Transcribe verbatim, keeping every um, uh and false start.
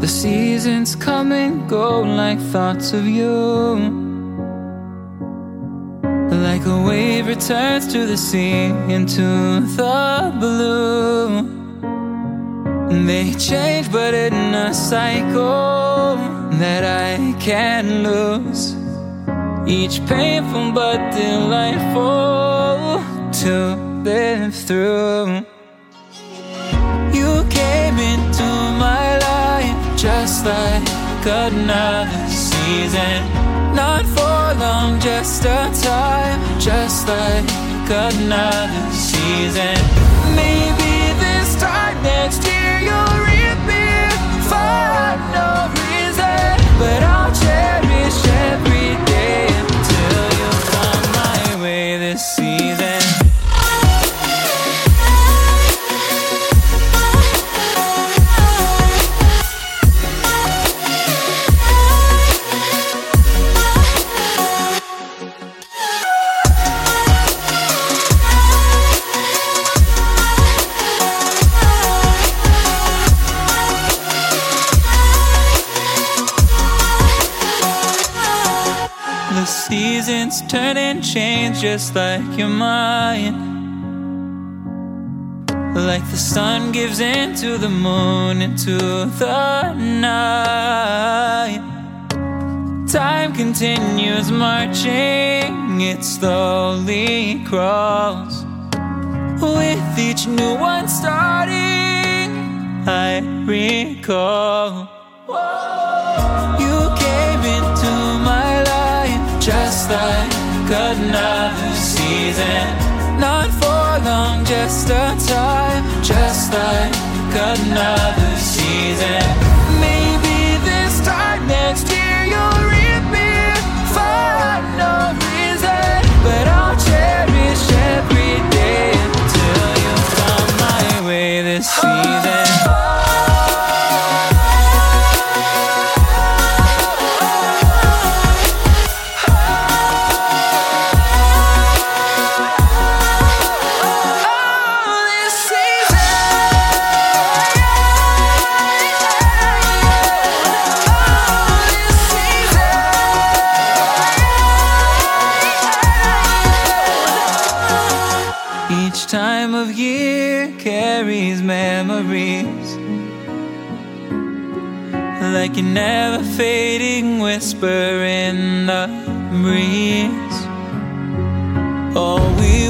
The seasons come and go like thoughts of you. Like a wave returns to the sea, into the blue. They change but in a cycle that I can't lose. Each painful but delightful to live through. You came into my life just like another season. Not for long, just a time, just like another season. Maybe this time next year you'll reappear for no reason, but I'll cherish every day until you come my way this season. The seasons turn and change just like your mind. Like the sun gives into the moon, into the night. Time continues marching, it slowly crawls. With each new one starting, I recall. You came into my life just like another season. Not for long, just a time, just like another season. Maybe this time next year you'll reappear for no reason, but I'll cherish every day until you come my way this season. Each time of year carries memories, like a never fading whisper in the breeze. All we